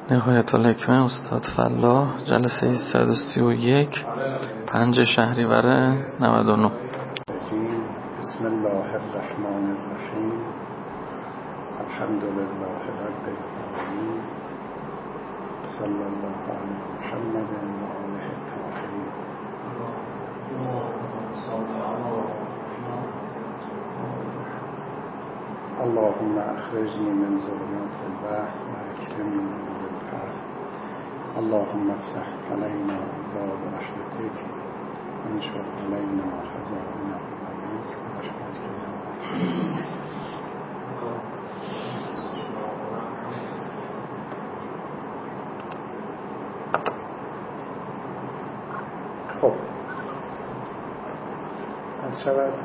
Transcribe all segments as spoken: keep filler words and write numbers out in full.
نهایت الحکمه استاد فلاح، جلسه صد و سی و یک، پنج شهریور نود و نه. بسم الله الرحمن الرحیم. الحمد لله رب العالمین. صلی الله علی محمد و آله الطاهرین. اللهم اخرجنی من ظلمات الوهم و اکرمنی من نور الفهم. اللهم افتح علینا ابواب رحمتک و انشر علینا خزائن رحمتک برحمتک یا ارحم. خب از شود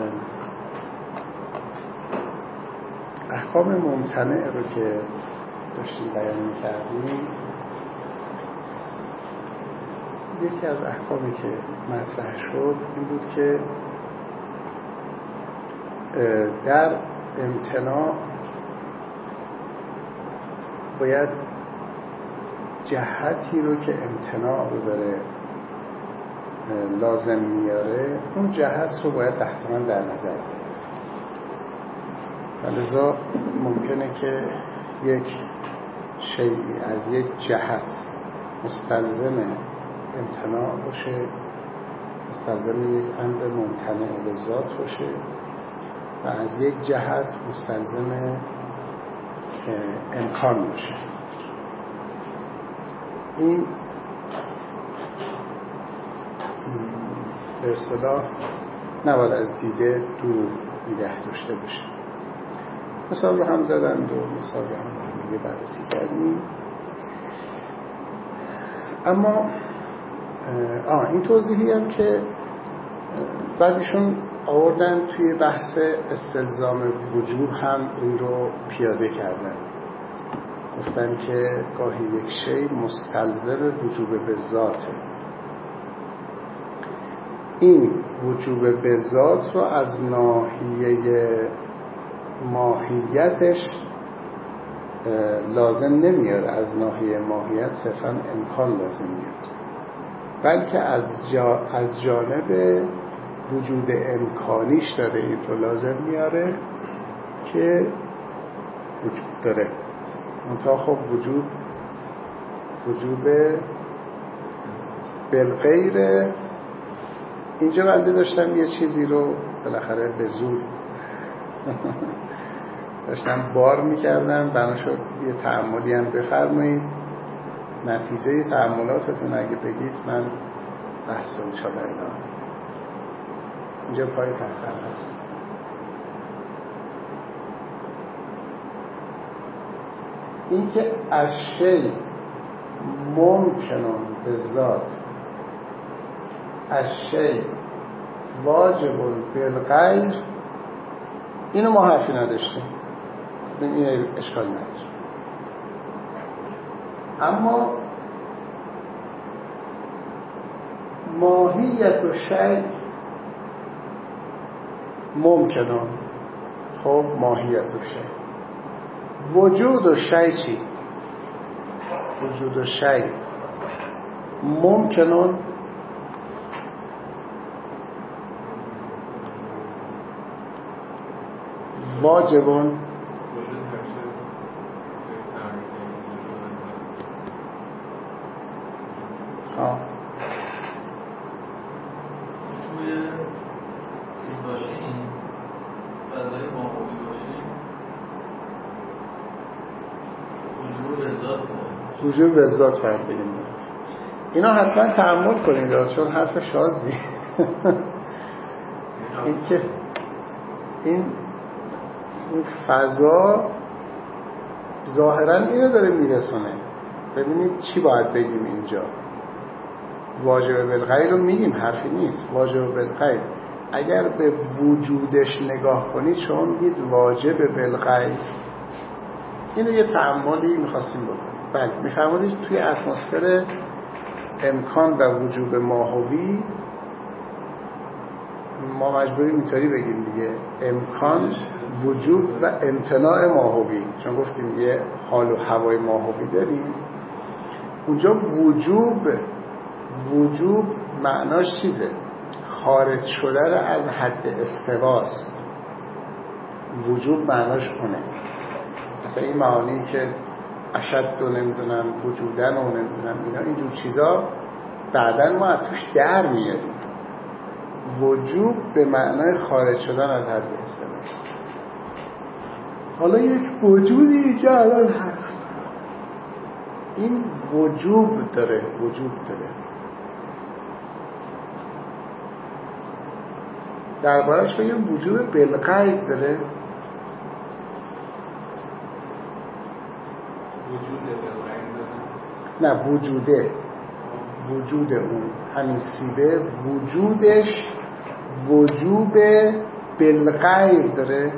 احکام ممتنع رو که داشتیم بیان می‌کردیم، یکی از احکامی که مطرح شد این بود که در امتناع باید جهتی رو که امتناع رو داره لازم میاره، اون جهت رو باید تحتماً در نظر بگیریم. لذا ممکنه که یک شیئی از یک جهت مستلزم امتناع باشه، مستلزم یک امر ممتنع به ذات باشه و از یک جهت مستلزم امکان باشه. این به اصطلاح نباید از دیده دور نگه داشته باشه. مثال رو هم زدن دو مثال رو هم دیگه بررسی کردیم. اما آه این توضیحی هم که بعدشون آوردن توی بحث استلزام وجوب هم این رو پیاده کردن. گفتن که گاهی یک شی مستلزم وجوب به ذاته. این وجوب به ذات رو از ناحیه ماهیتش لازم نمیاره، از ناحیه ماهیت صرفا امکان لازم میاد، بلکه از, جا از جانب وجود امکانیش داره این رو لازم میاره که وجود داره. منتها خب وجود وجوب بالغیر. اینجا بنده داشتم یه چیزی رو بالاخره به زور داشتم بار میکردم، بنا شد یه تأملی هم بفرمایید. نتیجه تأملاتتون اگه بگید من بحث رو انشاءالله ادامه. اینجا پای تحتم هست. این که اشی ممکنون به ذات، اشی واجبون بالغیر، اینو ما حرفی نداشتیم، این اشکال نداشت. اما ماهیت و شی ممکنون. خب ماهیت و شی، وجود و شی چی؟ وجود و شی ممکنون واجبون. ها توی چیز باشه، این فضای ماهوی باشه، وجود به ذات وجود به ذات فرق بگیم. اینا حتما تأمل کنید چون حرف شازی این که این این فضا ظاهرا اینو داره میرسونه. ببینید چی باید بگیم اینجا. واجب بالغیر رو میگیم، حرفی نیست. واجب بالغیر اگر به وجودش نگاه کنید شما میگید واجب بالغیر. اینو یه تأملی میخواستیم بکنیم. بله میفرمایید توی اتمسفر امکان و وجوب ماهوی ما مجبوریم اینطوری بگیم دیگه، امکان وجود و امتناع ماهوی، چون گفتیم یه حال و هوای ماهوی داریم اونجا وجوب وجوب معناش چیزه؟ خارج شدن از حد استواست. وجوب معناش اونه. مثلا این معانی که اشد و نمیدونم وجودن و نمیدونم اینا اینجور چیزا بعدن ما از توش در میاریم. وجوب به معنای خارج شدن از حد استواست. حالا یک وجودی اینجا الان هست، این وجوب داره وجوب داره دربارش بگیم وجوب بالغیب داره. نه وجوده وجود اون همین سیبه وجودش وجوب بالغیب داره.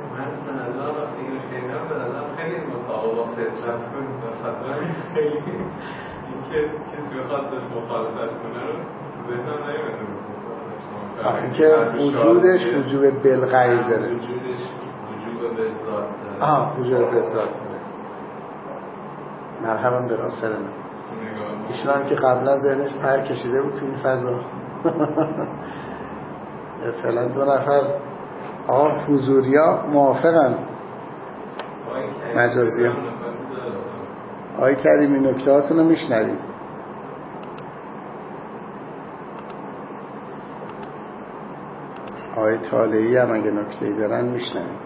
خیلی اینکه کسی بخواد داشت مخالفت کنه رو ذهنم نمیاد. اینکه وجودش وجوب بالغیب داره. وجودش وجوب به ذات داره. آها وجوب به ذات داره. مرحبا به راسل من. ایشون هم که قبلا ذهنش پر کشیده بود تو این فضا. فعلا دو نفر آقا حضوریا موافقن مجازی هم. آقای کریمی نکته هاتون رو میشنویم. آقای طالعی هم اگه نکته‌ای دارن میشنویم.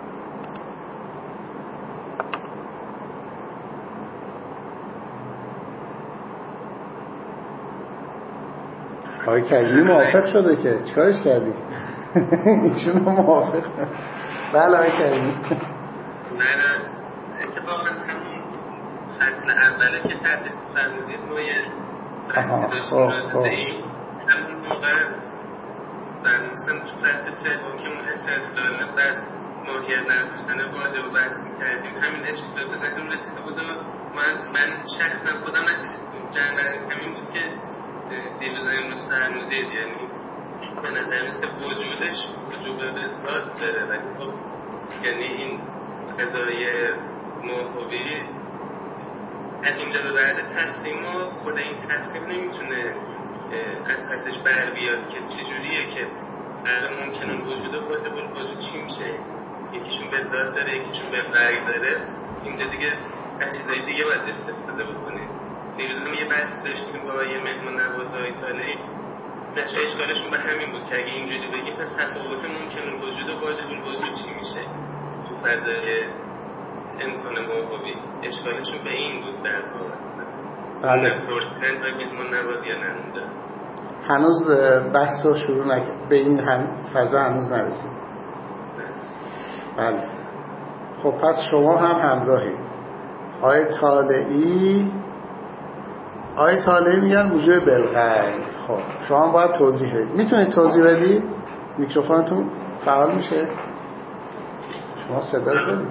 آقای کریمی موافق شده که چیکارش کردی؟ ایشون هم موافق. بله آقای کریمی. نه اتفاقا همون فصل اوله که تدریس فرمودید ما یه بحثی داشتیم راجع به این همون موقع مثلا تو فصل سوم که ما استدلال بر ماهیت نداشتن واژه رو بحث می‌کردیم همین اشکالات به ذهنم رسیده بود و من من شخصا خودم جنبه همین بود که دیروز امروز فرمودید، یعنی به نظر میاد که وجودش وجود به ذات داره ولی خب یعنی این قضایی موهوی از اینجا به بعد تقسیم و خود این تقسیم نمیتونه از پسش بر بیاد که چجوریه که الان ممکنه وجود واجب الوجود چی میشه، یکیشون به ذات داره یکیشون به غیر داره. اینجا دیگه از چیزای دیگه باید استفاده بکنید. دیروز هم یه بحث داشتیم با یه مهمون نواز ایتالیایی، نتیجه اشکالشون به همین بود که اگه اینجوری بگیم پس تفاوت ممکنه وجود و واجب الوجود چی میشه تو فضای امکان موهوی. اشکالشون به این بود در واقع. بله. پرسیدن با مهمون نواز یا نه اونجا هنوز بحث رو شروع نکرد، به این هم فضا هنوز نرسید. بله. خب پس شما هم همراهی. آیه طالعی آیه طالعی میگن وجود بالغیب. خب شما باید توضیح بدید. میتونید توضیح بدید؟ میکروفونتون فعال میشه؟ شما صدا دارید؟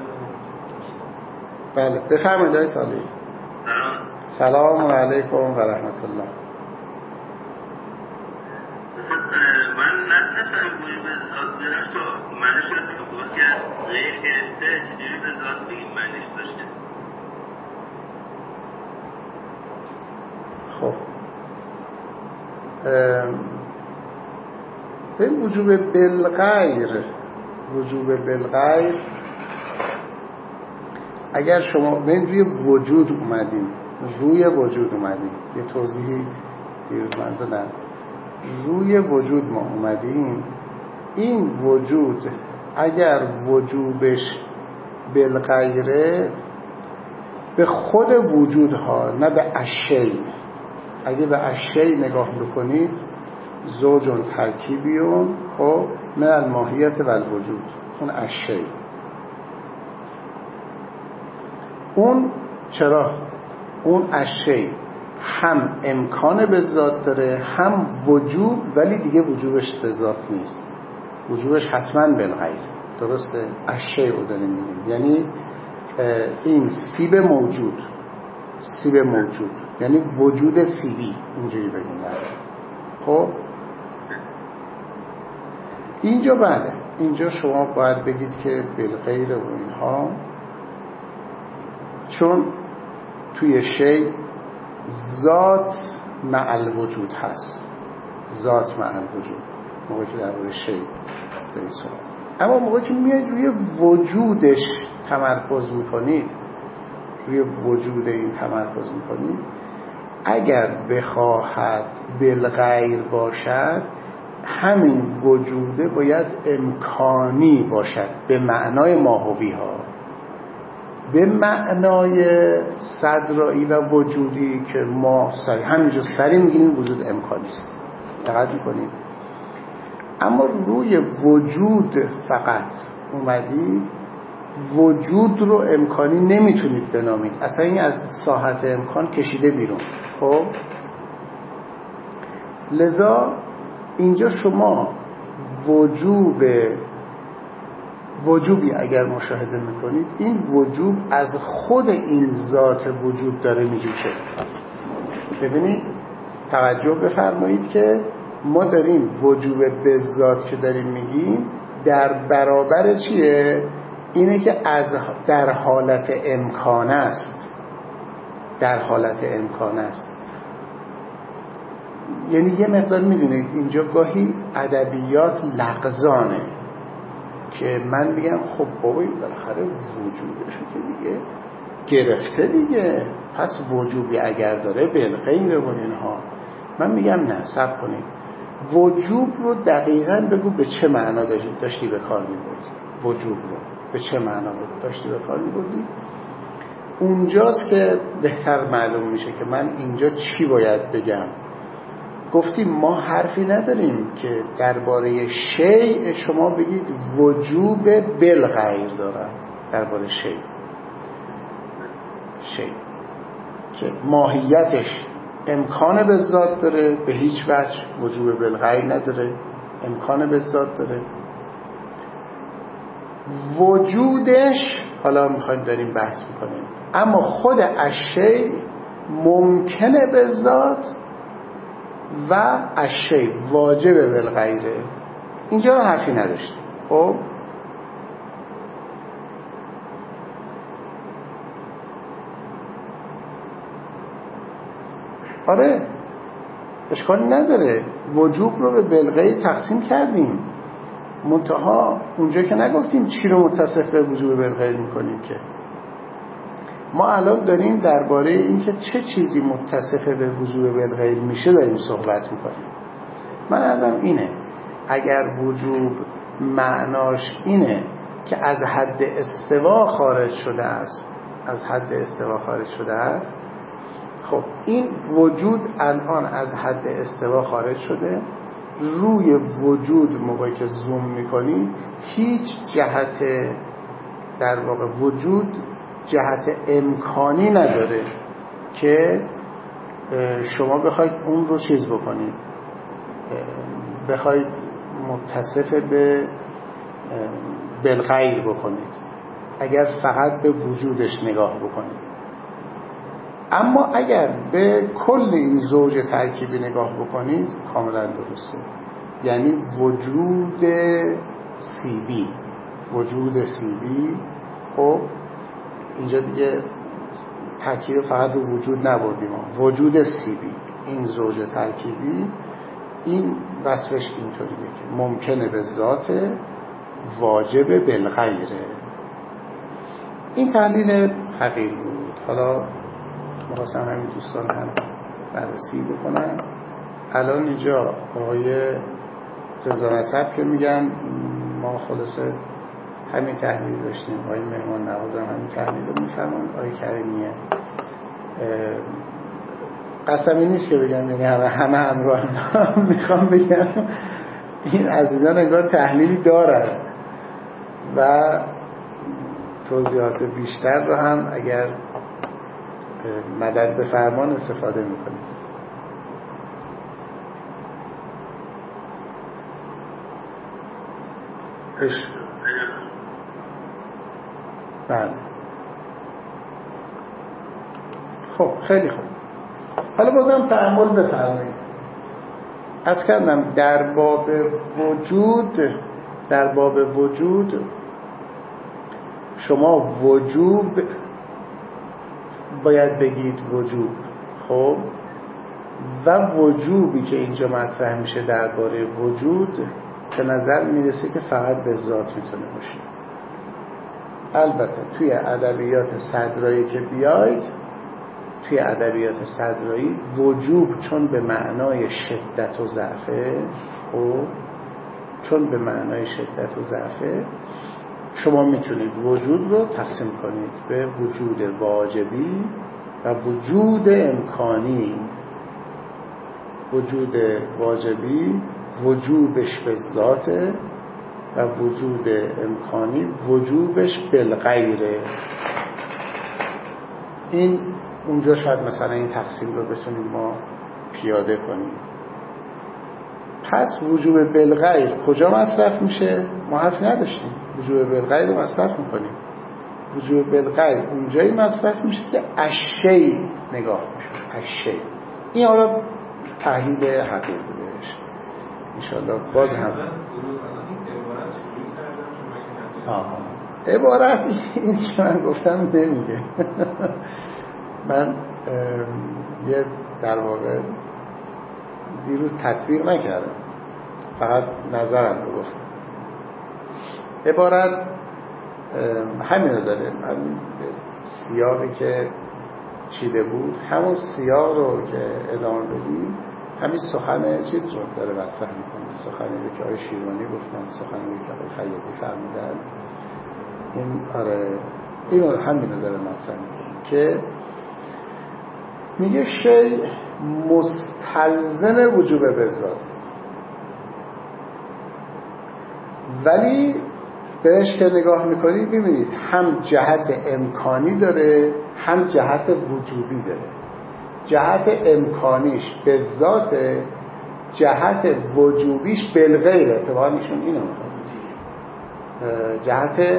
بله بفرمایید آیه طالعی. سلام علیکم و رحمت الله. من نتونستم بوی به ذات برم تو منش رو گفت که غیر گرفته چجوری به ذات بگیم منش باشه. خب به وجوب بالغیر وجوب بالغیر اگر شما ببین روی وجود اومدیم روی وجود اومدیم یه توضیحی دیروز من دادم. روی وجود ما اومدیم. این وجود اگر وجوبش بالغیره به خود وجودها نه به اشی. اگه به اشی نگاه بکنید زوجون ترکیبیون خب من الماهیت و الوجود اون اشی. اون چرا؟ اون اشی هم امکان به ذات داره هم وجوب، ولی دیگه وجوبش به ذات نیست، وجوبش حتما بالغیر. درسته؟ اشی رو داریم میگیم، یعنی این سیب موجود سیب موجود یعنی وجود سیبی اینجوری بگیم. خب اینجا بله اینجا شما باید بگید که بالغیر و اینها، چون توی شی ذات مع الوجود هست، ذات مع الوجود موقعی که درباره شی دارید صحبت. اما موقعی که میاید روی وجودش تمرکز میکنید، روی وجود این تمرکز میکنید، اگر بخواهد بالغیر باشد، همین وجوده باید امکانی باشد به معنای ماهوی ها، به معنای صدرایی و وجودی که ما سری همینجا سری میگیم وجود امکانی است. دقت میکنیم. اما روی وجود فقط اومدید، وجود رو امکانی نمیتونید بنامید، اصلا این از ساحت امکان کشیده بیرون. خب لذا اینجا شما وجوب وجوبی اگر مشاهده میکنید، این وجوب از خود این ذات وجود داره میجوشه. ببینید، توجه بفرمایید که ما داریم وجوب به ذات که داریم میگیم در برابر چیه؟ اینه که از در حالت امکان است، در حالت امکان است. یعنی یه مقدار میدونید اینجا گاهی ادبیات لغزانه که من میگم خب بابایی بالاخره وجودشو که دیگه گرفته دیگه، پس وجوبی اگر داره بالغیر و اینها. من میگم نه، صبر کنید، وجوب رو دقیقاً بگو به چه معنا داشتی به کار میبردی. وجوب رو به چه معنا داشتی به کار میبردی؟ اونجاست که بهتر معلوم میشه که من اینجا چی باید بگم. گفتیم ما حرفی نداریم که درباره شیء شما بگید وجوب بالغیر دارد. درباره شیء شیء که ماهیتش امکان به ذات داره، به هیچ وجه وجوب بالغیر نداره، امکان به ذات داره. وجودش حالا میخوایم داریم بحث میکنیم، اما خود الشیء ممکنه به ذات و الشیء واجب بالغیره. اینجا حرفی نداشتیم. خب آره اشکالی نداره، وجوب رو به بالغیر تقسیم کردیم، منتها اونجا که نگفتیم چی رو متصف به وجوب بالغیر میکنیم. که ما الان داریم درباره این که چه چیزی متصف به وجوب بالغیر میشه داریم صحبت میکنیم. من ازم اینه اگر وجوب معناش اینه که از حد استوا خارج شده است، از حد استوا خارج شده است، خب این وجود الان از حد استوا خارج شده. روی وجود موقعی که زوم میکنی هیچ جهت در واقع وجود جهت امکانی نداره که شما بخواید اون رو چیز بکنید، بخواید متصف به بالغیر بکنید اگر فقط به وجودش نگاه بکنید. اما اگر به کل این زوج ترکیبی نگاه بکنید کاملا درسته. یعنی وجود سی بی، وجود سی بی، خب اینجا دیگه ترکیب فقط به وجود نبردیم، وجود سی بی این زوج ترکیبی، این وصفش اینطوریه که ممکنه به ذات، واجب بالغیره. این تحلیل حقیقی بود. حالا می‌خواستم همین دوستان هم بررسی بکنم. الان اینجا آقای رضا نسب که میگن ما خلاصه همین تحلیل داشتیم، آقای مهمان نوازم همین تحلیل رو میفرمان، آقای کریمیه قسمی نیست که بگم یعنی همه همه همراه هم میخوام بگم این عزیزان انگار تحلیلی دارن و توضیحات بیشتر رو هم اگر مدد به فرمان استفاده میکنید. اش بله خب خیلی خوب. حالا بازم تأمل بفرمایید. از کردم در باب وجود، در باب وجود شما وجوب باید بگید وجوب. خب و وجوبی که اینجا مطرح میشه درباره وجود به نظر میرسه که فقط به ذات میتونه باشه. البته توی ادبیات صدرایی که بیاید، توی ادبیات صدرایی وجوب چون به معنای شدت و ضعفه، خب چون به معنای شدت و ضعفه شما میتونید وجود رو تقسیم کنید به وجود واجبی و وجود امکانی. وجود واجبی وجوبش به ذاته و وجود امکانی وجوبش بالغیره. این اونجا شاید مثلا این تقسیم رو بتونیم ما پیاده کنیم. پس وجوب بالغیر کجا مصرف میشه؟ ما حرف نداشتیم. وجوب بالغیر رو مصرف میکنیم. وجوب بالغیر اونجایی مصرف میشه که اشی نگاه میشه. اشی این حالا تحلیل حقیقی بهش انشالله باز هم آها عبارت این که من گفتم نمیگه. من یه در واقع دیروز تطبیق نکردم، فقط نظرم رو گفتم. عبارت همین رو داره، همین سیاقی که چیده بود همون سیاق رو که ادامه بدیم همین سخن چیز رو داره مطرح میکنه، سخنی رو که آقای شیروانی گفتن، سخنی رو که آقای فیاضی فرمودن. این آره اینو همین رو داره مطرح میکنه که میگه شی مستلزم وجوب بذات، ولی بهش که نگاه میکنید ببینید هم جهت امکانی داره هم جهت وجوبی داره. جهت امکانیش به ذات، جهت وجوبیش بالغیر. اتفاقا ایشون اینو میخواد جهت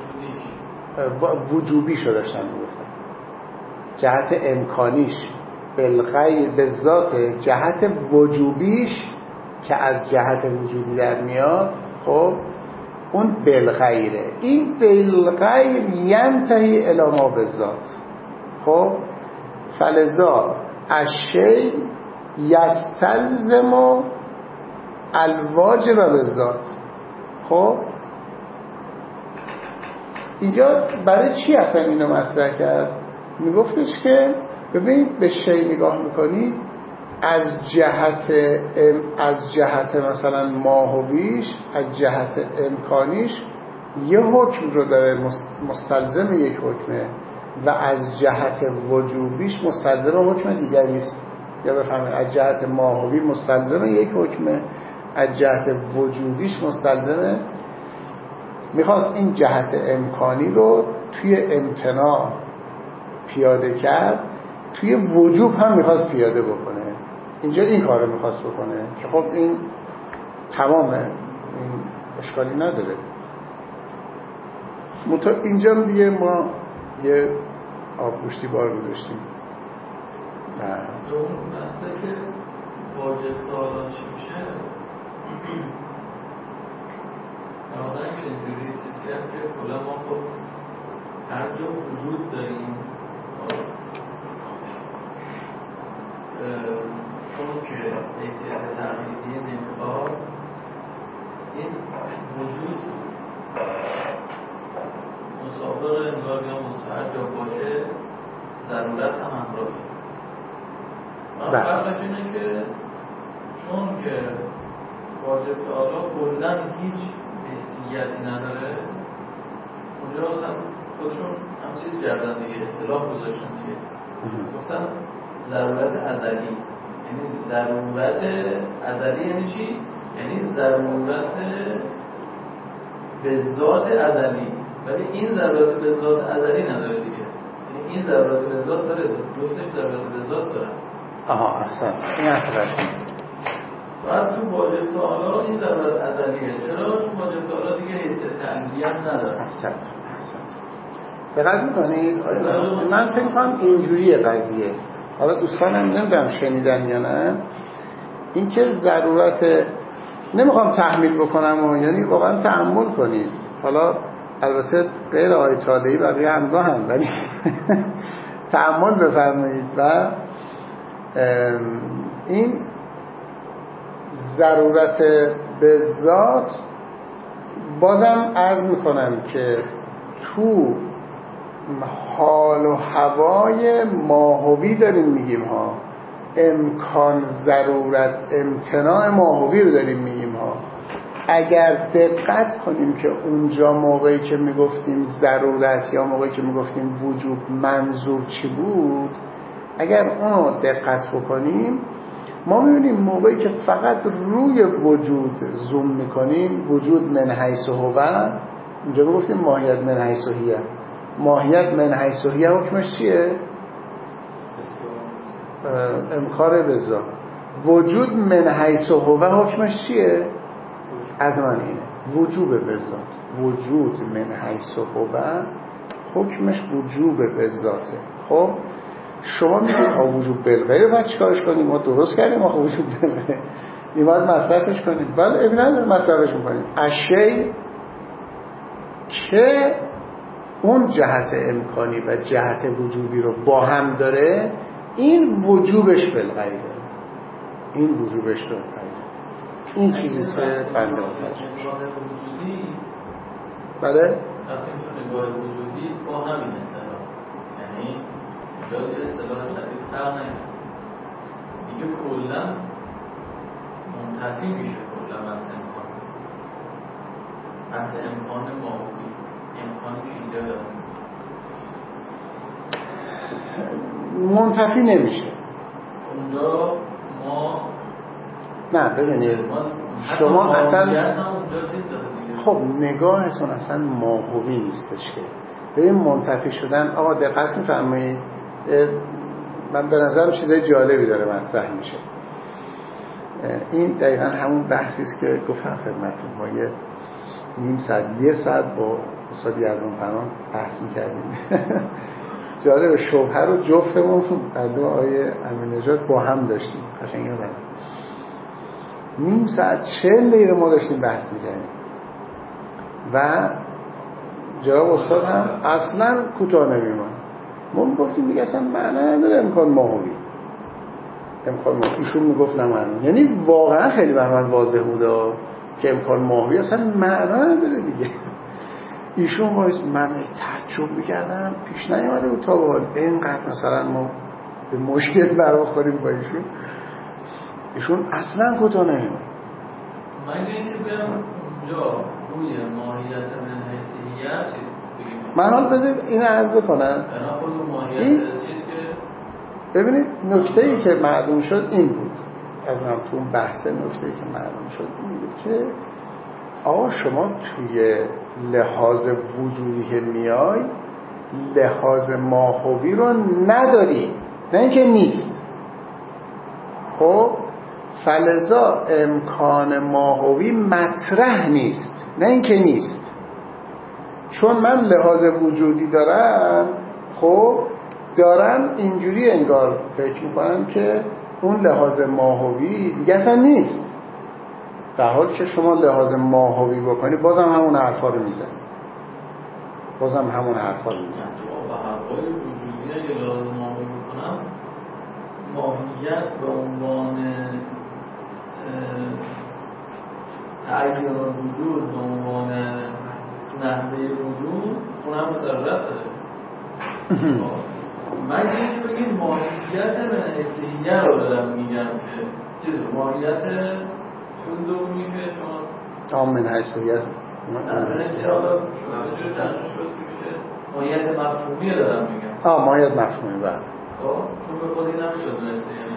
وجوبیشو داشتن میگفتن، جهت امکانیش بالغیر به ذات، جهت وجوبیش که از جهت وجودی در میاد خب اون بالغیره. این بالغیر ینتهی الی ما بالذات. خب فلذا الشیء یستلزم الواجب بالذات. خب اینجا برای چی اصلا اینو مطرح کرد؟ میگفتش که ببینید به شی نگاه میکنید از جهت ام از جهت مثلا ماهویش، از جهت امکانیش یه حکم رو داره مستلزم یک حکمه و از جهت وجوبیش مستلزم حکم دیگری است. یا بفهمید از جهت ماهوی مستلزم یک حکمه، از جهت وجوبیش مستلزم. میخواست این جهت امکانی رو توی امتناع پیاده کرد، توی وجوب هم میخواست پیاده بکنه. اینجا این کار رو میخواست بکنه که خب این تمامه، این اشکالی نداره. منتها اینجا دیگه ما یه آبگوشتی بار گذاشتیم. دوم بحثه که واجب تعالی چی میشه آدم که اینجوری چیز کرد که کلا ما خب هر جا وجود داریم چون که حیثیت تقلیدی نمیخواد این وجود مسابقه انگار یا هر جا باشه ضرورت هم همراه شد. فرقش اینه که چون که واجب تعالی کلاً هیچ حیثیتی نداره، اونجا اصلا خودشون هم چیز کردن دیگه، اصطلاح گذاشتن دیگه، گفتن ضرورت ازلی. یعنی ضرورت ازلی یعنی چی؟ یعنی ضرورت به ذات ازلی، ولی این ضرورت به ذات ازلی نداره دیگه. یعنی این ضرورت به ذات داره، جفتش ضرورت به ذات داره. آها احسنت، این اصلاش بعد تو واجب تعالی این ضرورت ازلیه. چرا؟ چون واجب تعالی دیگه حیثیت تعلیلیت نداره. احسنت احسنت دقت میکنید؟ من فکر کنم اینجوریه قضیه. حالا دوستانم نمیدونم شنیدن یا نه، این که ضرورت نمیخوام تحمیل بکنم و یعنی واقعا تأمل کنید. حالا البته غیر آیت طالعی بقیه همراه هم، ولی تأمل بفرمایید و این ضرورت به ذات بازم عرض میکنم که تو حال و هوای ماهوی داریم میگیم ها، امکان ضرورت امتناع ماهوی رو داریم میگیم ها. اگر دقت کنیم که اونجا موقعی که میگفتیم ضرورت یا موقعی که میگفتیم وجوب منظور چی بود، اگر اونو دقت بکنیم ما میبینیم موقعی که فقط روی وجود زوم میکنیم، وجود من حیث هو، اونجا میگفتیم ماهیت من حیث هیه. ماهیت من حیث هیه حکمش چیه؟ امکار بذات. وجود من حیث هو حکمش چیه؟ از من اینه وجوب بذات. وجود من حیث هو حکمش وجوب بذاته. خب شما میگید آ وجوب بالغیر باید چیکارش کنیم؟ ما درست کردیم آخه وجوب بالغیر این باید مصرفش کنیم. ولی ابن نداره مصرفش میکنیم. اشی که اون جهت امکانی و جهت وجوبی رو با هم داره، این وجوبش بالغیره. این وجوبش بالغیره. این چیزیست که بنده متوجه بله؟ وقتی تو نگاه وجودی با همین اصطلاح، یعنی جایی اصطلاح شدید فرق نگه دیگه کلا منتفی میشه کلا از امکان از امکان ماهوی، امکانی که اینجا دارم منتفی نمیشه اونجا. ما نه ببینید شما اصلا خب نگاهتون اصلا ماهوی نیستش که ببین منتفی شدن. آقا دقت می‌فرمایید، من به نظرم چیزای جالبی داره مطرح میشه. این دقیقا همون بحثی است که گفتم خدمتتون. ما یه نیم ساعت یه ساعت با استاد یزدان پناه بحث می‌کردیم. جالب شبهه رو جفتمون در دو آیه امین نژاد با هم داشتیم. قشنگ یادمه نیم ساعت چهل دقیقه ما داشتیم بحث می‌کردیم و جواب استاد هم اصلا کوتاه نمی‌موند. ما میگفتیم دیگه اصلا معنی نداره امکان ماهوی. امکان ماهوی ایشون میگفت نه معنی، یعنی واقعا خیلی بر من واضح بوده که امکان ماهوی اصلا معنی نداره دیگه. ایشون وایس من تعجب می‌کردم پیش نیومده بود تا به حال اینقدر مثلا ما به مشکل برخوریم با ایشون. ایشون اصلا کوتاه نمی‌موند. من اینکه برم اونجا روی ماهیت من حیثیت چیز بگیم. من حال بذارید این عرض بکنم. این چیز که ببینید نکته‌ای که معلوم شد این بود از من تو اون بحث، نکته‌ای که معلوم شد این بود که آقا شما توی لحاظ وجودی که میای لحاظ ماهوی رو نداری، نه اینکه نیست. خب فلذا امکان ماهوی مطرح نیست، نه اینکه نیست. چون من لحاظ وجودی دارم، خب دارم اینجوری انگار فکر میکنم که اون لحاظ ماهوی دیگه اصلا نیست، در حالی که شما لحاظ ماهوی بکنی بازم همون حرفا رو میزنی، بازم همون حرفا رو میزنی. تو با حرفای وجودی اگه لحاظ ماهوی بکنم، ماهیت به عنوان تعیین وجود به عنوان نحوه وجود اونم ضرورت داره. من اینکه بگیم ماهیت منحصیه رو دارم میگم که چیز ماهیت چون دومی که شما آم منحصیه منحصیه حالا شما جور تنجیح شد که میشه ماهیت مفهومی دارم میگم. آه ماهیت مفهومی بله. خب چون به خودی نمیشد منحصیه،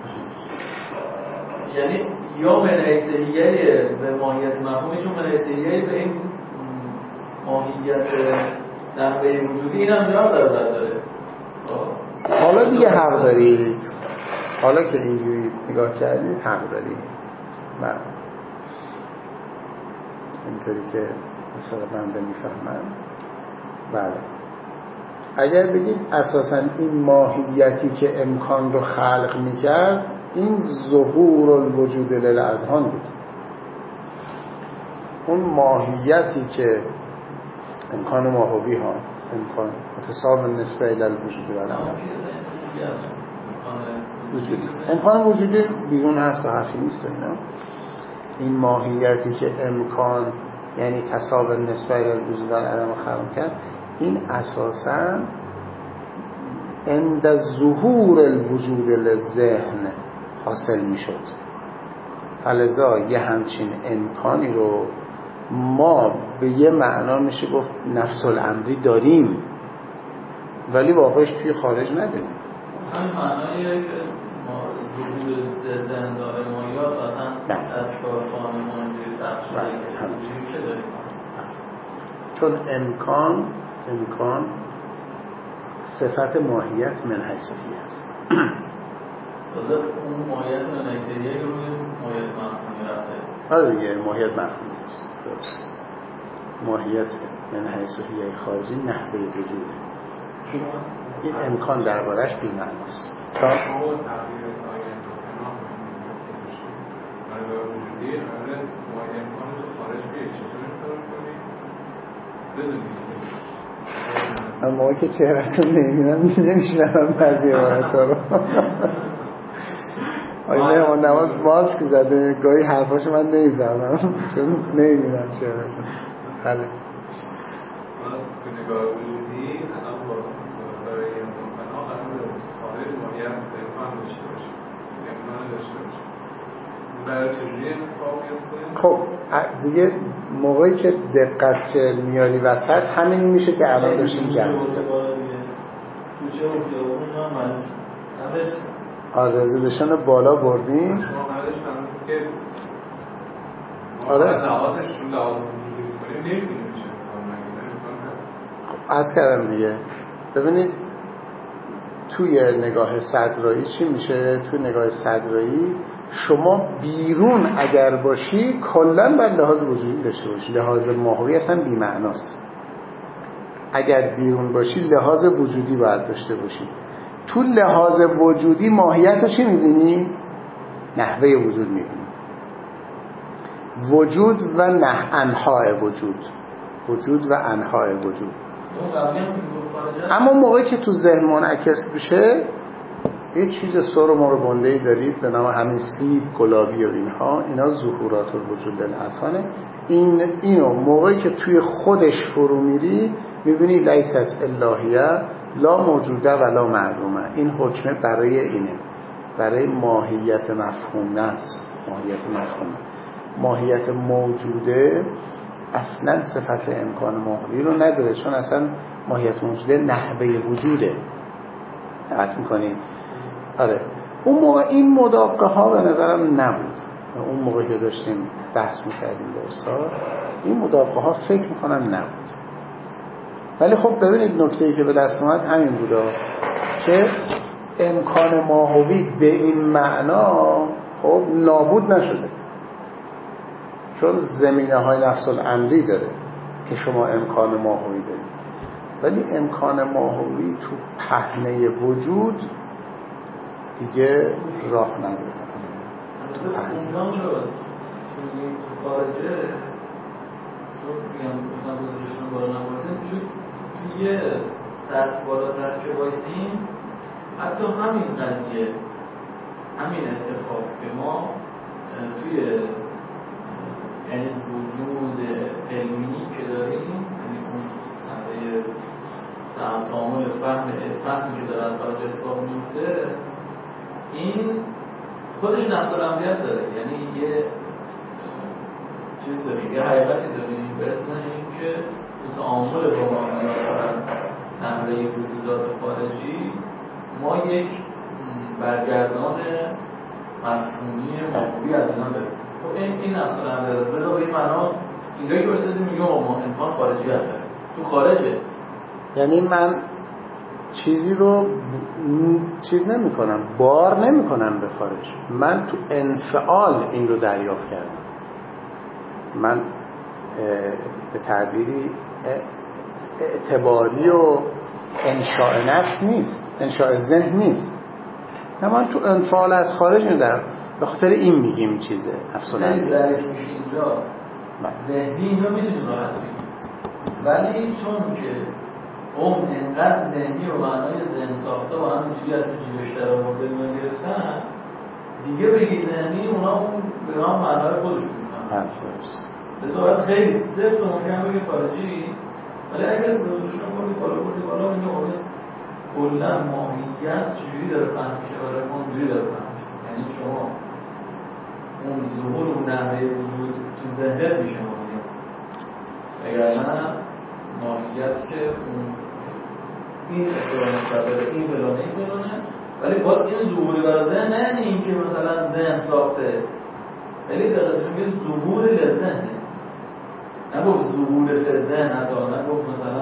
یعنی یا منحصیه به ماهیت مفهومی، چون منحصیه به این ماهیت نحوه وجودی این هم جا ضرورت داره. حالا دیگه حق دارید، حالا که اینجوری نگاه کردید حق دارید. بله اینطوری که مثلا بنده میفهمم. بله اگر بگید اساساً این ماهیتی که امکان رو خلق میکرد این ظهور الوجود للاذهان بود، اون ماهیتی که امکان ماهوی ها امکان متصاب نسبه الوجود و العالم وجودی. امکان وجودی بیرون هست و حرفی نیست. نه این ماهیتی که امکان یعنی تصاور نسبت به وجود و عدم خلق کرد، این اساساً عند ظهور الوجود للذهن حاصل میشد. فلذا یه همچین امکانی رو ما به یه معنا میشه گفت نفس الامری داریم، ولی واقعش توی خارج نداریم. همین معناییه که ما وجود ذهن داره مایات اصلا از کارخانه ما اینجوری بخش که داریم. چون امکان امکان صفت ماهیت من حیثیه است. تازه اون ماهیت من حیثیه که روی ماهیت مفهومی رفته. آره دیگه ماهیت مفهومی است. درست. ماهیت من حیثیه خارجی نحوه وجوده. این, این امکان دربارش بی معناست. شما تغییر آینده امکان برای وجودی قراره ماهیت امکانش رو خارج بیه چطوری کار کنید؟ بدونید اما موقعی که چهرهتون نمیبینم نمیشنم بعضی عبارت ها رو. آی مهمان نواز ماسک زده گاهی حرفاشو من نمیفهمم چون نمیبینم چهرهتون. بله تو نگاه وجودی الان با برای امکان ها قرار خارج ماهیت امکان داشته باشه، امکان داشته باشه. برای چجوری اتفاق میفته؟ خب دیگه موقعی که دقت که میاری وسط همین میشه که الان داشتیم جمع می‌کنیم. آرزوشان بالا بردیم. آره لحاظش رو لحاظ وجودی کنیم نمی‌بینیم میشه خب عرض کردم دیگه. ببینید توی نگاه صدرایی چی میشه؟ توی نگاه صدرایی شما بیرون اگر باشی کلن بر لحاظ وجودی داشته باشی، لحاظ ماهوی اصلا بی معناست. اگر بیرون باشی لحاظ وجودی باید داشته باشی. تو لحاظ وجودی ماهیت رو چی میبینی؟ نحوه وجود میبینی. وجود و نه انحاء وجود، وجود و انحاء وجود. اما موقعی که تو ذهن منعکس بشه یه چیز سر و مربنده‌ای دارید به نام همین سیب گلابی و اینها، اینا ظهورات الوجود الاذهانه. این اینو موقعی که توی خودش فرو میری میبینی لیست الهیه لا موجوده ولا معلومه. این حکمه برای اینه، برای ماهیت مفهوم است. ماهیت مفهوم، ماهیت موجوده اصلا صفت امکان ماهوی رو نداره، چون اصلا ماهیت موجوده نحوه وجوده. دقت میکنید؟ آره اون موقع این مداقه ها به نظرم نبود. اون موقع که داشتیم بحث میکردیم درسا این مداقه ها فکر میکنم نبود. ولی خب ببینید نکته‌ای که به دست اومد همین بوده که امکان ماهوی به این معنا خب نابود نشده، چون زمینه های نفس الامری داره که شما امکان ماهوی دارید، ولی امکان ماهوی تو پهنه وجود دیگه راه نداره. تو پهنه شد تو خارجه چون میگم گفتم بزرگشون بالا نبردیم چون یه سطح بالاتر که بایستیم حتی همین قضیه همین اتفاق که ما توی یعنی وجود علمی که داریم، یعنی اون نحوه تعامل فهم فهمی که داره از خارج اتفاق میفته، این خودش نفس الامریت داره. یعنی یه چیز داریم، یه حقیقتی داریم به اسم این که تو تعامل با ماهیات و نحوه وجودات خارجی ما یک برگردان مفهومی ماهوی از اینا داریم. خب این این نفس الامریت داره. به این معنا اینجایی که برسیدیم میگم ما امکان خارجی هست داره تو خارجه. یعنی من چیزی رو چیز نمی کنم، بار نمی کنم به خارج، من تو انفعال این رو دریافت کردم. من به تعبیری اعتباری و انشاء نفس نیست، انشاء ذهن نیست، نه من تو انفعال از خارج میدارم. به خاطر این میگیم چیزه نفس الامری ذهنی اینو میتونیم راحت بگیم، ولی چون که اون اینقدر ذهنی و معنای ذهن ساخته و همینجوری از جیبش در آورده میان گرفتن دیگه بگید ذهنی اونا اون به نام معنای خودشون میکنن به صورت خیلی زفت و ممکن بگه خارجی، ولی اگر روزشون بردی بالا بردی بالا اینجا آمده کلا ماهیت چجوری داره فهم میشه و رفت اونجوری داره فهم میشه. یعنی شما اون ظهور اون نحوه وجود تو ذهنت میشه ماهیت، اگر نه ماهیت که اون این احترام داره این فلانه این فلانه، ولی باید این ظهوری برای ذهن نه یعنی این که مثلا ذهن ساخته، ولی دقیقه میگه ظهور لذهنه، نگفت ظهور لذهن حتی نگفت مثلا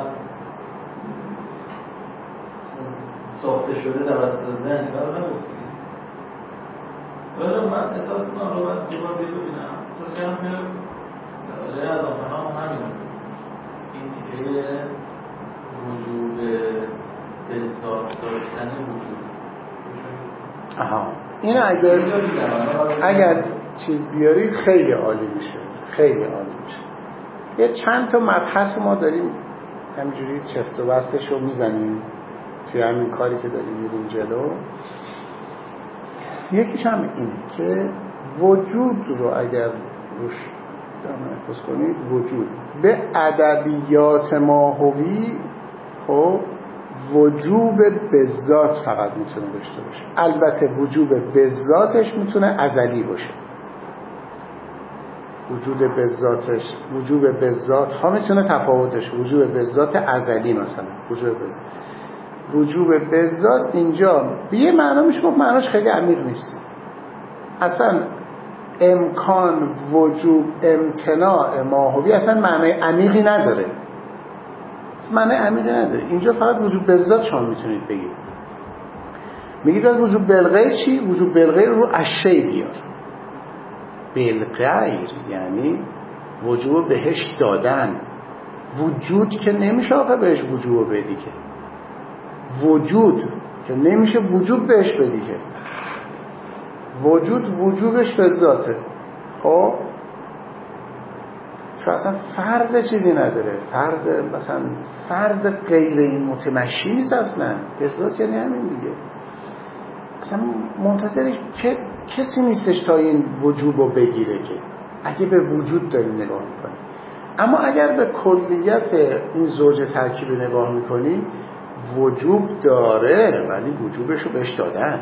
ساخته شده توسط ذهن برای نگفت دیگه. ولی من احساس کنم رو باید دوبار بید ببینم احساس کنم که لایه از آنها هم همین این تیکه وجود بزداد داشتن وجود. آها این اگر اگر چیز بیارید خیلی عالی میشه، خیلی عالی میشه. یه چند تا مبحث ما داریم همینجوری چفت و بستش رو میزنیم توی همین کاری که داریم میریم جلو. یکیش هم اینه که وجود رو اگر روش تمرکز کنید، وجود به ادبیات ماهوی خب وجوب بذات فقط میتونه داشته باشه. البته وجوب بذاتش میتونه ازلی باشه، وجود بذاتش وجوب بذات ها میتونه تفاوت داشته، وجوب بذات ازلی مثلا وجوب بذات وجوب بذات اینجا به یه معنا میشه گفت معناش خیلی عمیق نیست اصلا. امکان وجوب امتناع ماهوی اصلا معنای عمیقی نداره، معنای عمیقی نداره. اینجا فقط وجوب بذات شما میتونید بگید. میگید از وجوب بالغیر چی؟ وجوب بالغیر رو اشی بیار. بالغیر یعنی وجوب بهش دادن. وجود که نمیشه آقا بهش وجوب بدی که، وجود که نمیشه وجوب بهش بدی که، وجود وجوبش به ذاته. خب چون اصلا فرض چیزی نداره، فرض مثلا فرض غیر این متمشی نیست اصلا. به ذات یعنی همین دیگه. اصلا منتظرش که کسی نیستش تا این وجوب رو بگیره که اگه به وجود داری نگاه میکنی. اما اگر به کلیت این زوج ترکیبی نگاه میکنی وجوب داره ولی وجوبش رو بهش دادن.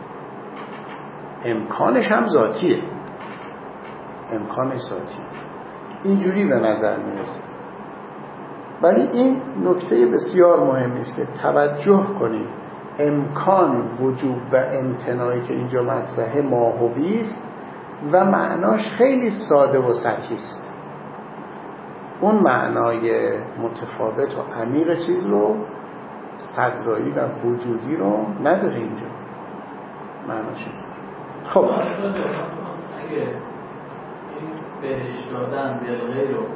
امکانش هم ذاتیه، امکانش ذاتیه، اینجوری به نظر میرسه. ولی این نکته بسیار مهمی است که توجه کنید. امکان وجوب و امتناعی که اینجا مطرحه ماهوی است و معناش خیلی ساده و سطحی است. اون معنای متفاوت و عمیق چیز رو، صدرایی و وجودی رو نداره اینجا معناش. خب اگه این بهش دادن بالغیر رو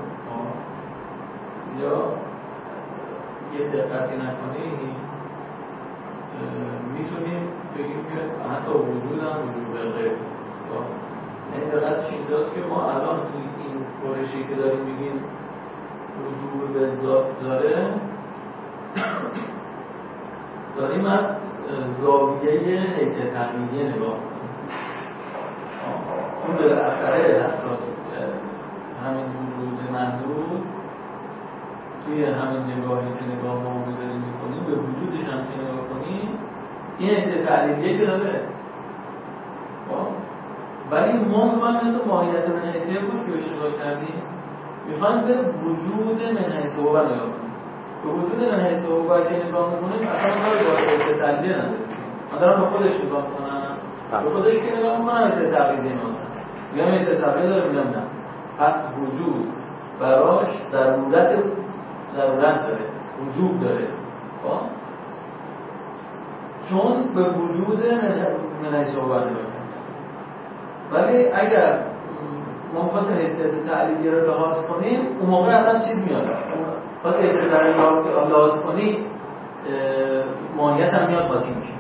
یا یه دقتی نکنی میتونیم بگیم که حتی وجود هم وجود بالغیر. این دقتش اینجاست که ما الان توی این پروژه‌ای که داریم میگیم وجود به ذات داره، داریم از زاویه حیث تقلیدیه نگاه کنیم. اون بالاخره حتی همین وجود محدود توی همین نگاهی که نگاه ما رو داریم میکنیم به وجودش هم که نگاه کنیم این حیث تقلیدیه که داره. ولی ما میخوایم مثل ماهیت من حیثیه بود که بهش نگاه کردیم، میخوایم به وجود من حیث هو نگاه کنیم. به وجود من حیث هو که نگاه میکنیم اصلا کاری با حیث تقلیدیه نداریم. من دارم به خودش نگاه میکنم، به خودش که نگاه میکنم حیث تقلیدیه نازم میگم حیث تقلیدیه داره، میگم نه. پس وجود براش ضرورت ضرورت داره، وجود داره. چون به وجود من حیث هو نگاه کنیم. ولی اگر ما خواستیم حیثیت تعلیدی رو لحاظ کنیم اون موقع اصلا چیز میاد. خواست حیثیت تعلیدی رو لحاظ کنیم ماهیت هم میاد باطی میشه.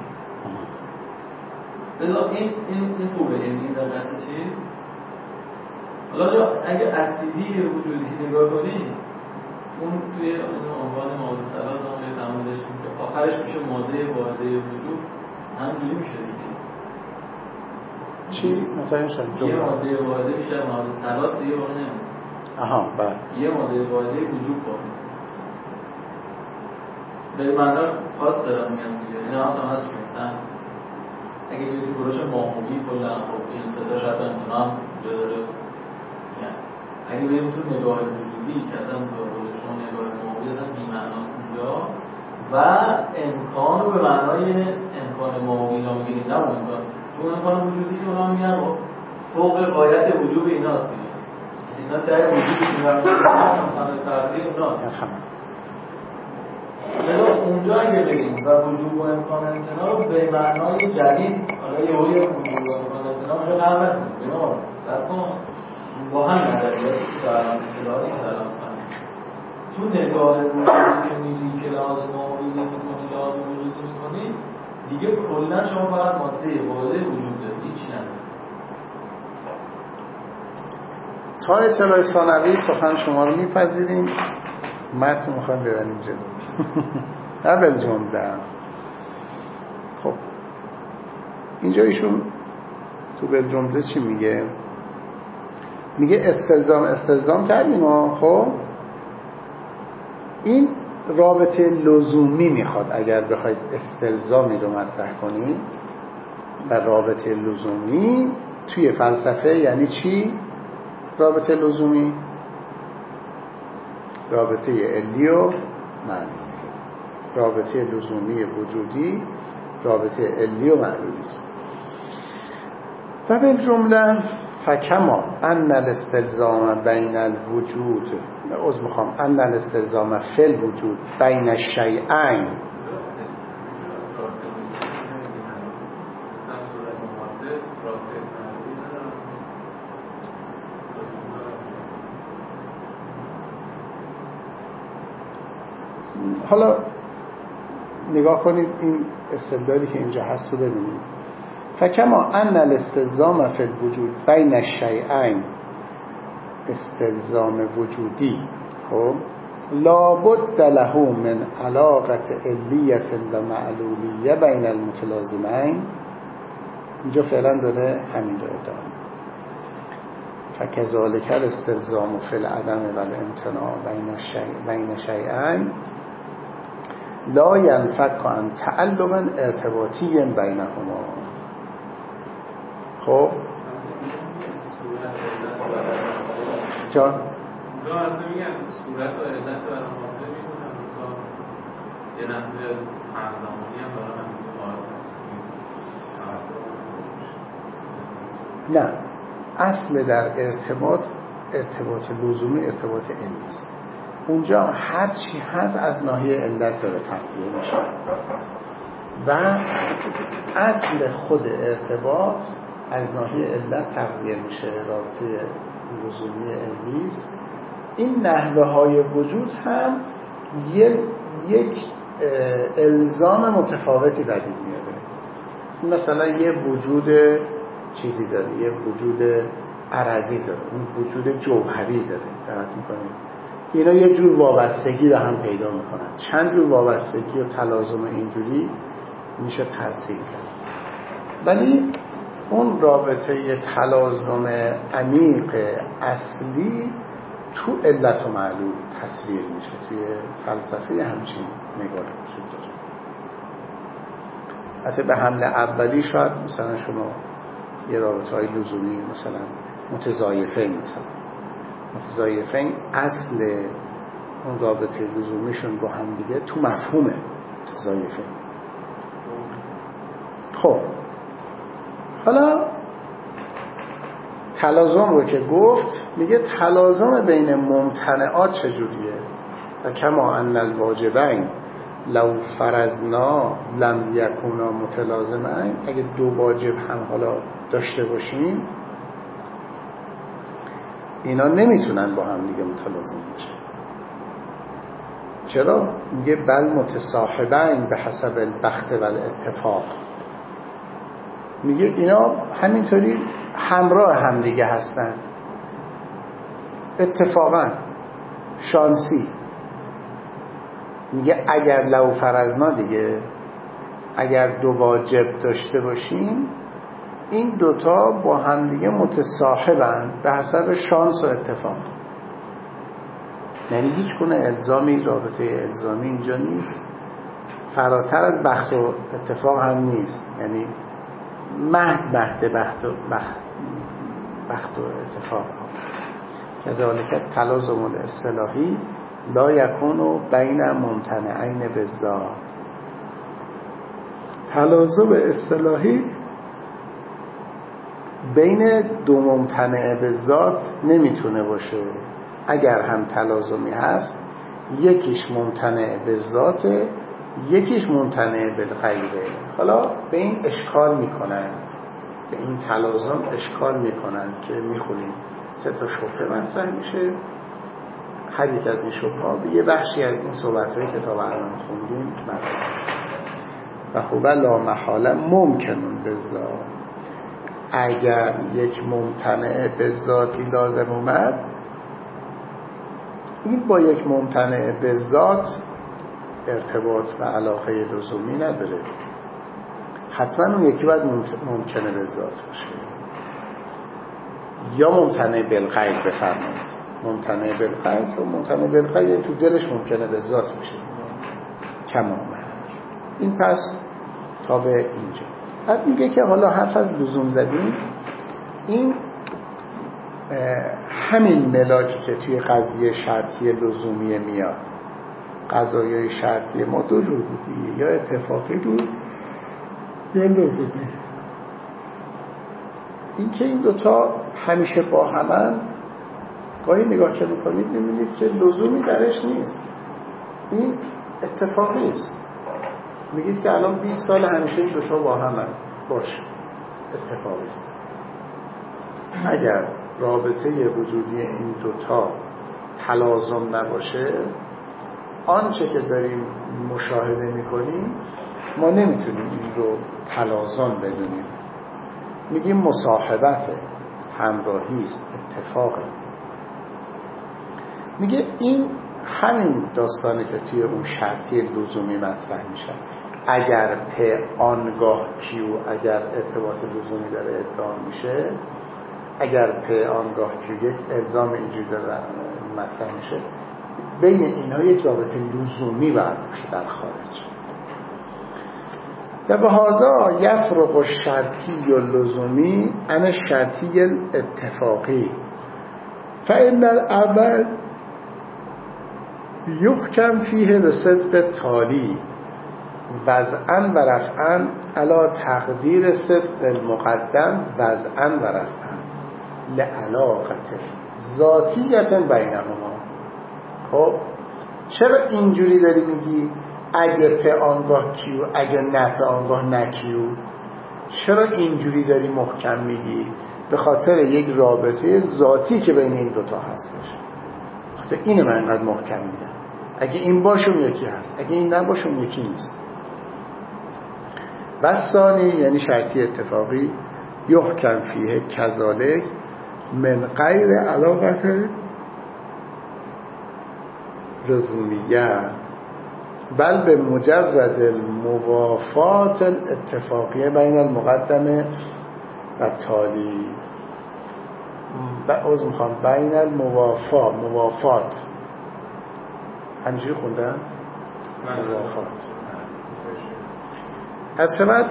بذار این این این خوبه، یعنی این دقیقه چیز. حالا اگر اسیدی وجودی نگاه کنیم اون توی عنوان ماده ثلاث هم یه تعامل داشتیم که آخرش میشه ماده واحده وجود همینجوری میشه دیگه. چی؟ مثلا شد یه ماده واحده میشه ماده ثلاث دیگه باقی نمیمونه. آها بله. یه ماده واحده وجود باقی. به معنی خاص دارم میگم دیگه. این هم اصلا هست مثلا اگه بیدی بروش ماهوی کلا خب این ستا شاید امتنا هم جا داره. یعنی اگه بیم تو نگاه وجودی که اصلا شما نگاه ماهوی اصلا بی‌معناست اونجا و امکان رو به معنای امکان ماهوی نامگیریم نه اون امکان چون امکان وجودی که اونا میگن فوق غایت وجود ایناست دیگه اینا در وجودی که امکان تغییر اوناست لذا اونجا اگه بگیم و وجود و امکان امتنا رو به معنای جدید حالا یه هوی وجود و امکان امتنا رو قرار ندیم بنا سر کن با هم نظریاتی که دارم اصطلاحاتی که دارم تو نگاه وجودی که میری که لازم ماهوی نمی‌کنی لازم وجودی می‌کنی دیگه کلا شما فقط ماده واحده وجود داری هیچی نداری. تا اطلاع ثانوی سخن شما رو میپذیریم متن میخوایم ببریم جلو اول جمله. خب اینجا ایشون تو بل جمله چی میگه؟ میگه استلزام استلزام کردیم ها. خب این رابطه لزومی میخواد اگر بخواید استلزامی رو مطرح کنید و رابطه لزومی توی فلسفه یعنی چی؟ رابطه لزومی رابطه علی و معنوی. رابطه لزومی وجودی رابطه علی و معنوی است. و به جمله فکما ان الاستلزام بین الوجود از میخوام ان الاستلزام فی الوجود بین الشیئین حالا نگاه کنید این استدلالی که اینجا هست رو ببینید. فکما ان الاستلزام فی الوجود بین الشیئین استلزام وجودی خب لابد له من علاقه علیه و معلولیه بین المتلازمین. اینجا فعلا داره همین رو ادامه فکذالک الاستلزام فی العدم و الامتناع بین الشیء بین شیئین لا ينفك عن تعلق ارتباطی بینهما. خب جان دو از میگن صورت و علت برای ماده میکنن مثلا یه نحوه همزمانی هم برای همین نه اصل در ارتباط ارتباط لزومی ارتباط علمی است. اونجا هر چی هست از ناحیه علت داره تغذیه میشه و اصل خود ارتباط از ناحیه علت تغذیه میشه. رابطه لزومی علمی است. این نحوه های وجود هم یک الزام متفاوتی بدید میاره. مثلا یه وجود چیزی داره یه وجود عرضی داره اون وجود جوهری داره. دقت میکنید اینا یه جور وابستگی به هم پیدا میکنن. چند جور وابستگی و تلازم اینجوری میشه ترسیم کرد. ولی اون رابطه تلازم عمیق اصلی تو علت و معلول تصویر میشه. توی فلسفه همچین نگاه وجود داره. حتی به حمله اولی شاید مثلا شما یه رابطه های لزومی مثلا متضایفین مثلا متضایفین اصل اون رابطه لزومیشون با هم دیگه تو مفهوم متضایفین. خب حالا تلازم رو که گفت میگه تلازم بین ممتنعات چجوریه؟ و کما ان الواجبین لو فرضنا لم یکونا متلازمین. اگه دو واجب هم حالا داشته باشیم اینا نمیتونن با هم دیگه متلازم بشن. چرا؟ میگه بل متصاحبین به حسب البخت و الاتفاق. میگه اینا همینطوری همراه هم دیگه هستن اتفاقا شانسی. میگه اگر لو فرضنا دیگه، اگر دو واجب داشته باشیم این دوتا با هم دیگه متصاحبن به حسب شانس و اتفاق. یعنی هیچ گونه الزامی، رابطه الزامی اینجا نیست، فراتر از بخت و اتفاق هم نیست. یعنی مهد مهد بخت و بخت, بخت و اتفاق کذالک تلازم الاصطلاحی لا یکون بین ممتنعین بالذات. تلازم اصطلاحی بین دو ممتنع بالذات نمیتونه باشه. اگر هم تلازمی هست یکیش ممتنع بالذاته، یکیش ممتنع بالغیره. حالا به این اشکال میکنند، به این تلازم اشکال میکنند که میخونیم سه تا شبهه مطرح میشه. هر یک از این شبهه ها به یه بخشی از این صحبت‌های کتاب الان خوندیم و خوب لا محاله ممکنون بالذات. اگر یک ممتنع بالذاتی لازم اومد، این با یک ممتنع بالذات ارتباط و علاقه لزومی نداره. حتما اون یکی باید ممکنه بالذات باشه یا ممتنع بالغیر بفرمایید. ممتنع بالغیر و ممتنع بالغیر تو دلش ممکنه بالذات باشه کمامه. این پس تا به اینجا. بعد میگه که حالا حرف از لزوم زدیم، این همین ملاکی که توی قضیه شرطی لزومی میاد. قضایای شرطی ما دو جور بودی، یا اتفاقی بود یا لزومی. این که این دوتا همیشه با همند، گاهی نگاه که میکنید میبینید که لزومی درش نیست، این اتفاقی است. میگید که الان بیست سال همیشه این دوتا با همند، باشه، اتفاقی است. اگر رابطه وجودی این دوتا تلازم نباشه، آنچه که داریم مشاهده میکنیم ما نمیتونیم این رو تلازم بدونیم. میگیم مصاحبت، همراهی است، اتفاقه. میگه این همین داستانی که توی اون شرطی لزومی مطرح میشه. اگر پ آنگاه کیو، اگر ارتباط لزومی داره ادعا میشه، اگر پ آنگاه کیو یک الزام اینجوری داره مطرح میشه، بین اینها یک رابطه لزومی برداشت در خارج. و به هذا یفرق الشرطی و لزومی عن الشرطی الاتفاقی فإن العمل یحکم فیه به صدق تالی وضعا و رفعا علی تقدیر صدق المقدم وضعا و رفعا لعلاقت ذاتیت بینهما. خب چرا اینجوری داری میگی اگه په آنگاه کیو، اگه نه په آنگاه نکیو؟ چرا اینجوری داری محکم میگی؟ به خاطر یک رابطه ذاتی که بین این دوتا هستش. خاطر اینه من اینقدر محکم میگم. اگه این باشه اون یکی هست، اگه این نباشه اون یکی نیست. و ثانی یعنی شرطی اتفاقی یحکم فیه کذالک من غیر علاقت لزومیه بل به مجرد الموافات الاتفاقیه بین المقدمه و تالی. عوض میخوام بین الموافات موافات همینجوری خوندم موافات از شما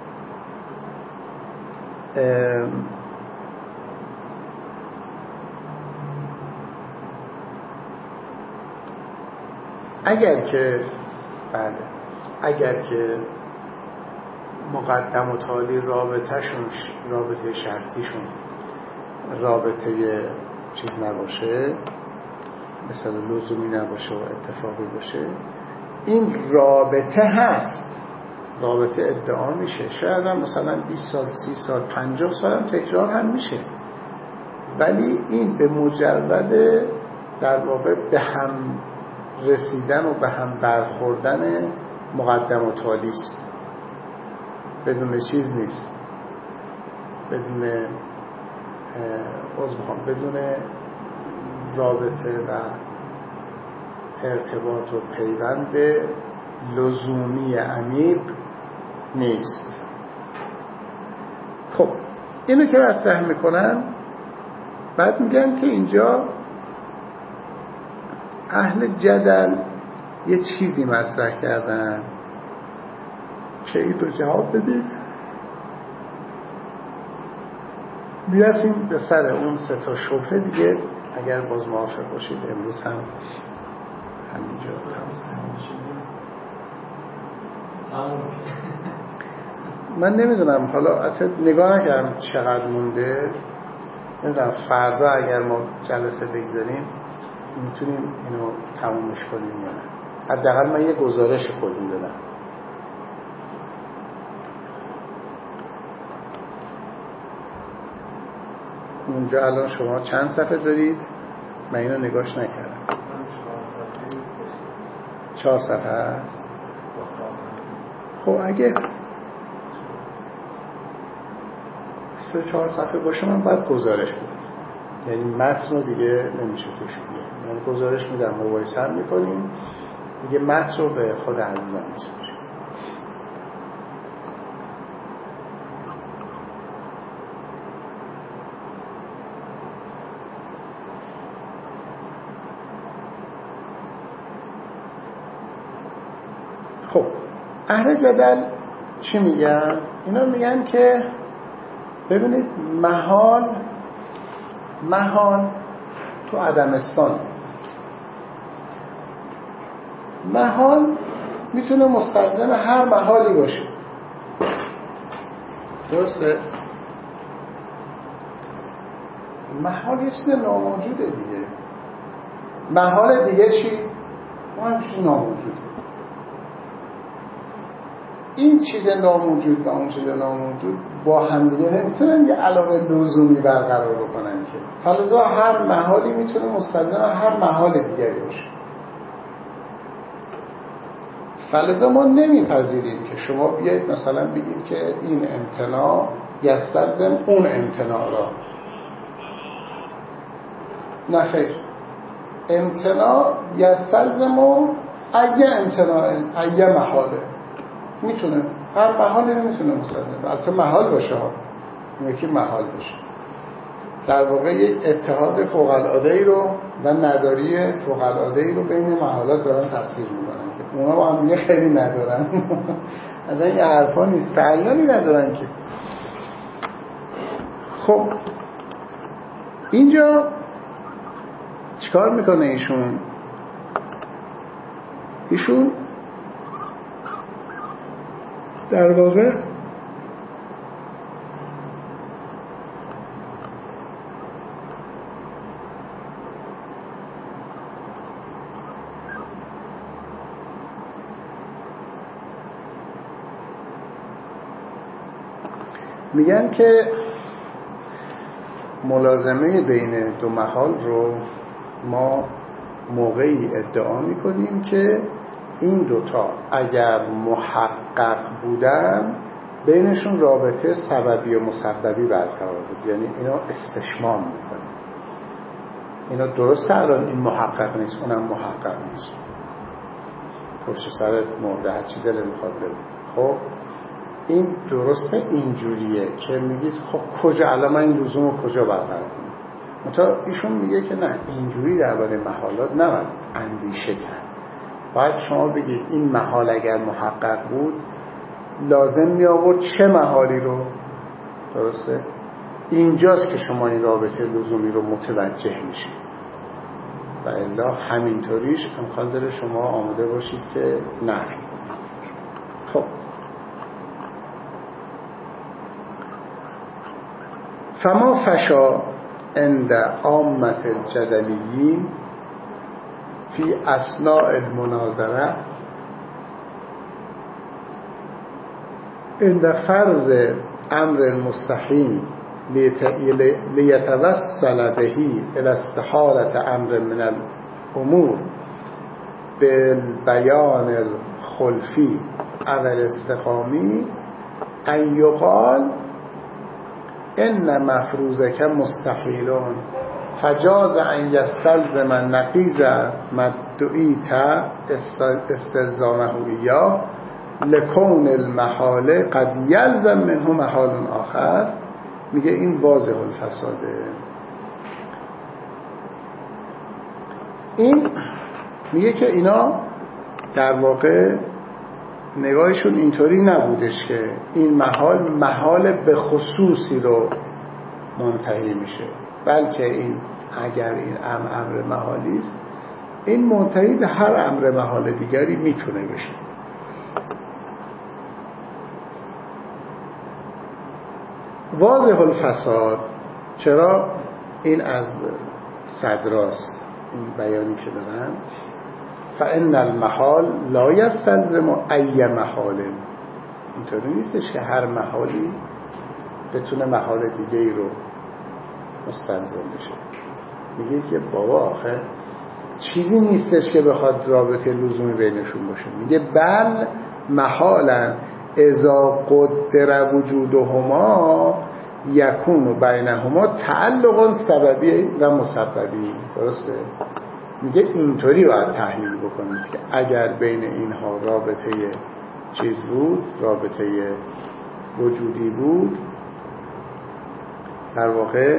اگر که بله اگر که مقدم و تالی رابطهشون رابطه شرطیشون رابطه چیز نباشه، مثلا لزومی نباشه و اتفاقی باشه، این رابطه هست، رابطه ادعا میشه، شاید هم مثلا بیست سال سی سال پنجاه سال هم تکرار هم میشه، ولی این به مجرد در واقع به هم رسیدن و به هم برخوردن مقدم و تالی است، بدون چیز نیست، بدون عذر میخوام بدون رابطه و ارتباط و پیوند لزومی عمیق نیست. خب اینو که مطرح میکنن، بعد میگن که اینجا اهل جدل یه چیزی مطرح کردن که این رو جواب بدید، میرسیم به سر اون سه تا شبهه دیگه. اگر باز موافق باشید امروز هم همینجا تمام. من نمیدونم، حالا حتی نگاه نکردم چقدر مونده، نمیدونم فردا اگر ما جلسه بگذاریم میتونیم اینو تمومش کنیم یا نه. حداقل من یه گزارش کلی بدم. اونجا الان شما چند صفحه دارید؟ من اینو نگاش نکردم. چهار صفحه هست. خب اگه سه چهار صفحه باشه من بعد گزارش بدم، یعنی متن رو دیگه نمیشه توش بگیم، یعنی گزارش میدم، مباحثه میکنیم دیگه، متن رو به خود عزیزم میسپاریم. خب اهل جدل چی میگن؟ اینا میگن که ببینید محال محال تو عدمستان، محال میتونه مستلزم هر محالی باشه، درسته؟ محال یه چیز ناموجوده دیگه. محال دیگه چی؟ اون هم چیز ناموجوده. این چیز ناموجود و اون چیز ناموجود با هم دیگه نمیتونن یه علاقه لزومی برقرار بکنن که فلزا هر محالی میتونه مستلزم هر محال دیگری باشه. فلزا ما نمیپذیریم که شما بیایید مثلا بگید که این امتناع یستلزم اون امتناع را. نه خیر، امتناع یستلزم و اگه امتناع اگه محاله میتونه، هر محالی نمیتونه مستلزم، البته محال باشه ها، یکی محال باشه. در واقع یک اتحاد فوق العاده ای رو و نداری فوق العاده ای رو بین محالات دارن تصویر میکنن که اونا با هم خیلی ندارن. از این حرفا نیست، تعیینی ندارن که. خب اینجا چیکار میکنه ایشون؟ ایشون در واقع میگن که ملازمه بین دو محال رو ما موقعی ادعا میکنیم که این دوتا اگر محقق بودن بینشون رابطه سببی و مسببی برقرار بود، یعنی اینا استشمام میکنه. اینا درسته الان این محقق نیست اونم محقق نیست، پشت سر مرده هرچی دل میخواد بره. خب این درسته اینجوریه که میگید خب کجا الان من این لزوم رو کجا برقرار کنم؟ متا ایشون میگه که نه، اینجوری درباره محالات نباید اندیشه کرد. باید شما بگید این محال اگر محقق بود لازم می آورد چه محالی رو، درسته؟ اینجاست که شما این رابطه لزومی رو متوجه میشید و الا همینطوریش امکان داره شما آماده باشید که نفی. خب فما فشا عند عامة الجدلیین فی اثناء المناظره عند فرض امر مستحیل لیتوصل بهی الى استحالة امر من الامور بالبیان الخلفی او الاستفهامی ان یقال ان مفروضک مستحیلون فجاز ان یستلزم نقیض دعیت استلزامه ایاه لکون المحال قد یلزم منه محال آخر. میگه این واضح الفساده. این میگه که اینا در واقع نگاهشون اینطوری نبودش که این محال محال به خصوصی رو منتهی میشه، بلکه این اگر این امر امر محالی است، این منتهی به هر امر محال دیگری میتونه بشه. واضح الفساد. چرا؟ این از صدراست این بیانی که دارن. فإن المحال لا يستلزم أي محال. اینطوری نیستش که هر محالی بتونه محال دیگه ای رو مستلزم بشه. میگه که بابا آخه چیزی نیستش که بخواد رابطه لزومی بینشون باشه. میگه بل محالا اذا قدر وجودهما یکون بینهما تعلق سببی و مسببی. درسته؟ میگه اینطوری باید تحلیل بکنید که اگر بین اینها رابطه چیز بود، رابطه وجودی بود، در واقع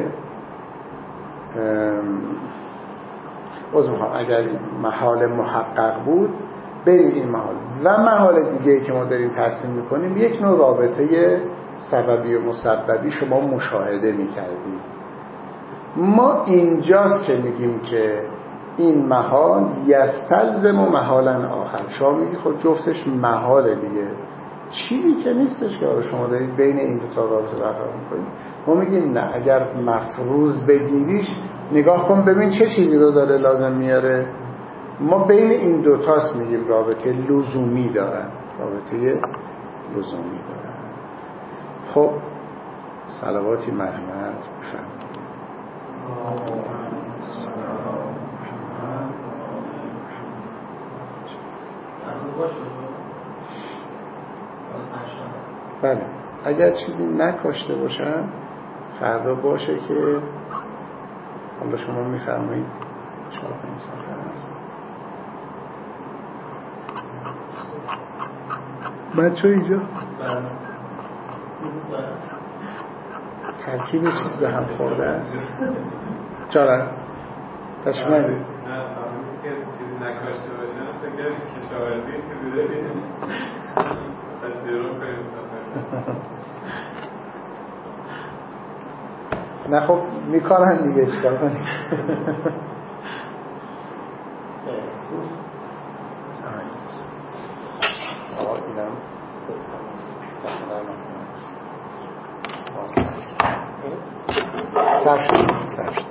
از میخوام اگر محال محقق بود بین این محال و محال دیگه که ما داریم ترسیم میکنیم، یک نوع رابطه سببی و مسببی شما مشاهده میکردید. ما اینجاست که میگیم که این محال یستلزم و محالا آخر. شما میگی خود جفتش محال دیگه، چیزی که نیستش که شما دارید بین این دو تا رابطه برقرار میکنید. ما میگیم نه، اگر مفروض بگیریش نگاه کن ببین چه چیزی رو داره لازم میاره. ما بین این دوتاست میگیم رابطه لزومی دارن، رابطه لزومی دارن. خب صلواتی مرحمت بشن. بله اگر چیزی نکاشته باشن فردا باشه که حالا شما میفرمایید چهار پنج ساعت هست. بچه اینجا ترکیب چیز به هم خورده است. چرا؟ تشمیل ندید؟ نه فهمید که چیزی نکاشته باشن فکر کشاورزی چیزی دارید خواهد درون کنید. نه خب میکنن دیگه، چیکار کنید. آقا اینم سرش سرش